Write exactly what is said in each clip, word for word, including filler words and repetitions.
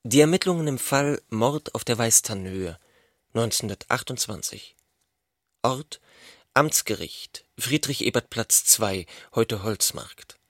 Die Ermittlungen im Fall Mord auf der Weißtannenhöhe neunzehnhundertachtundzwanzig. Ort: Amtsgericht, Friedrich-Ebert-Platz zwei, heute Holzmarkt.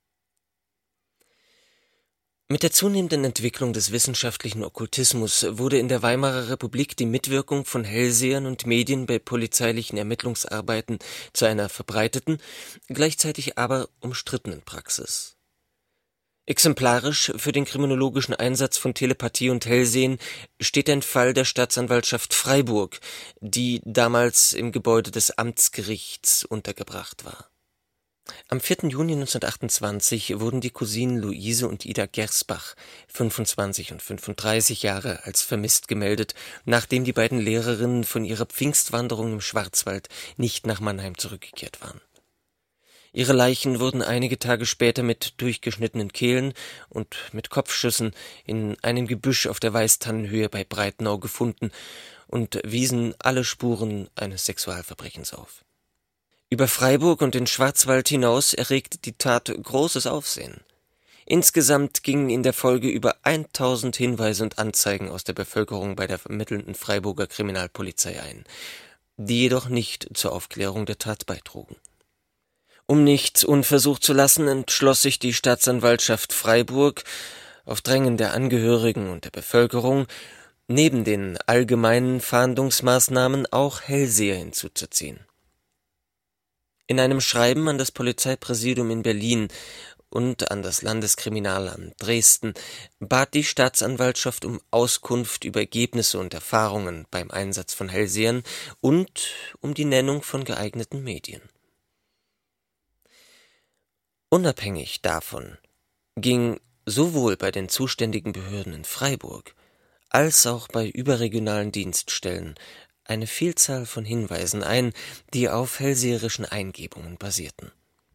Mit der zunehmenden Entwicklung des wissenschaftlichen Okkultismus wurde in der Weimarer Republik die Mitwirkung von Hellsehern und Medien bei polizeilichen Ermittlungsarbeiten zu einer verbreiteten, gleichzeitig aber umstrittenen Praxis. Exemplarisch für den kriminologischen Einsatz von Telepathie und Hellsehen steht ein Fall der Staatsanwaltschaft Freiburg, die damals im Gebäude des Amtsgerichts untergebracht war. Am vierten Juni neunzehnhundertachtundzwanzig wurden die Cousinen Luise und Ida Gersbach, fünfundzwanzig und fünfunddreißig Jahre, als vermisst gemeldet, nachdem die beiden Lehrerinnen von ihrer Pfingstwanderung im Schwarzwald nicht nach Mannheim zurückgekehrt waren. Ihre Leichen wurden einige Tage später mit durchgeschnittenen Kehlen und mit Kopfschüssen in einem Gebüsch auf der Weißtannenhöhe bei Breitnau gefunden und wiesen alle Spuren eines Sexualverbrechens auf. Über Freiburg und den Schwarzwald hinaus erregte die Tat großes Aufsehen. Insgesamt gingen in der Folge über tausend Hinweise und Anzeigen aus der Bevölkerung bei der ermittelnden Freiburger Kriminalpolizei ein, die jedoch nicht zur Aufklärung der Tat beitrugen. Um nichts unversucht zu lassen, entschloss sich die Staatsanwaltschaft Freiburg, auf Drängen der Angehörigen und der Bevölkerung, neben den allgemeinen Fahndungsmaßnahmen auch Hellseher hinzuzuziehen. In einem Schreiben an das Polizeipräsidium in Berlin und an das Landeskriminalamt Dresden bat die Staatsanwaltschaft um Auskunft über Ergebnisse und Erfahrungen beim Einsatz von Hellsehern und um die Nennung von geeigneten Medien. Unabhängig davon ging sowohl bei den zuständigen Behörden in Freiburg als auch bei überregionalen Dienststellen eine Vielzahl von Hinweisen ein, die auf hellseherischen Eingebungen basierten.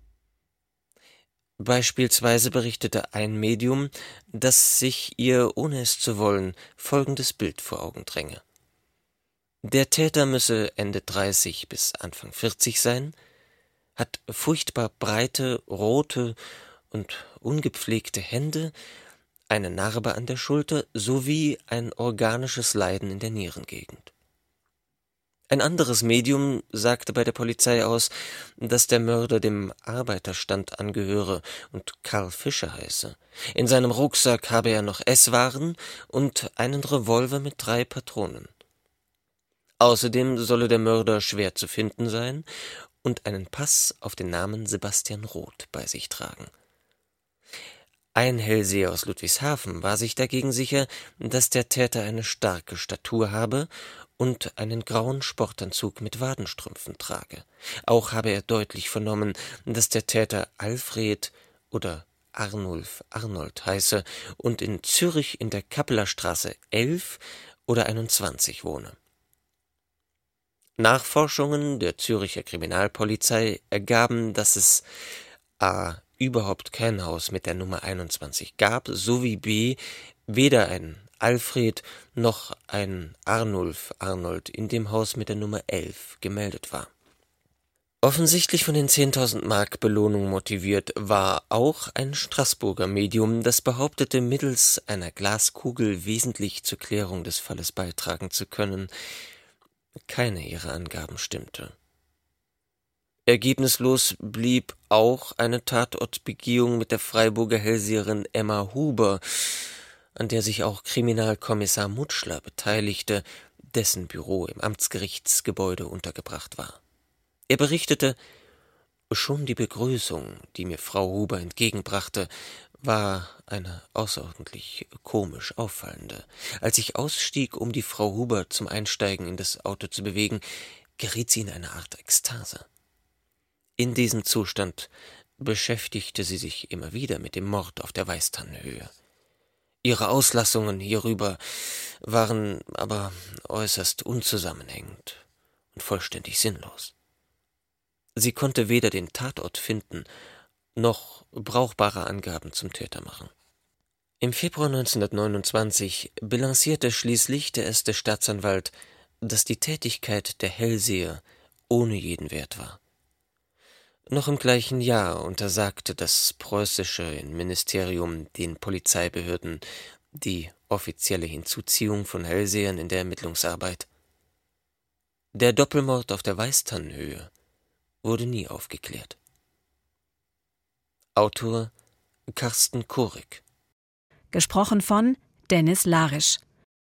Beispielsweise berichtete ein Medium, dass sich ihr, ohne es zu wollen, folgendes Bild vor Augen dränge: Der Täter müsse Ende dreißig bis Anfang vierzig sein, hat furchtbar breite, rote und ungepflegte Hände, eine Narbe an der Schulter sowie ein organisches Leiden in der Nierengegend. Ein anderes Medium sagte bei der Polizei aus, dass der Mörder dem Arbeiterstand angehöre und Karl Fischer heiße. In seinem Rucksack habe er noch Esswaren und einen Revolver mit drei Patronen. Außerdem solle der Mörder schwer zu finden sein und einen Pass auf den Namen Sebastian Roth bei sich tragen. Ein Hellseher aus Ludwigshafen war sich dagegen sicher, dass der Täter eine starke Statur habe und einen grauen Sportanzug mit Wadenstrümpfen trage. Auch habe er deutlich vernommen, dass der Täter Alfred oder Arnulf Arnold heiße und in Zürich in der Kappeler Straße elf oder einundzwanzig wohne. Nachforschungen der Züricher Kriminalpolizei ergaben, dass es a. überhaupt kein Haus mit der Nummer einundzwanzig gab, sowie b. weder ein Alfred noch ein Arnulf Arnold in dem Haus mit der Nummer elf gemeldet war. Offensichtlich von den zehntausend Mark Belohnung motiviert war auch ein Straßburger Medium, das behauptete, mittels einer Glaskugel wesentlich zur Klärung des Falles beitragen zu können. Keine ihrer Angaben stimmte. Ergebnislos blieb auch eine Tatortbegehung mit der Freiburger Hellseherin Emma Huber, an der sich auch Kriminalkommissar Mutschler beteiligte, dessen Büro im Amtsgerichtsgebäude untergebracht war. Er berichtete: Schon die Begrüßung, die mir Frau Huber entgegenbrachte, war eine außerordentlich komisch auffallende. Als ich ausstieg, um die Frau Huber zum Einsteigen in das Auto zu bewegen, geriet sie in eine Art Ekstase. In diesem Zustand beschäftigte sie sich immer wieder mit dem Mord auf der Weißtannenhöhe. Ihre Auslassungen hierüber waren aber äußerst unzusammenhängend und vollständig sinnlos. Sie konnte weder den Tatort finden, noch brauchbare Angaben zum Täter machen. Im Februar neunzehnhundertneunundzwanzig bilanzierte schließlich der erste Staatsanwalt, dass die Tätigkeit der Hellseher ohne jeden Wert war. Noch im gleichen Jahr untersagte das preußische Ministerium den Polizeibehörden die offizielle Hinzuziehung von Hellsehern in der Ermittlungsarbeit. Der Doppelmord auf der Weißtannenhöhe wurde nie aufgeklärt. Autor Carsten Korik. Gesprochen von Dennis Larisch.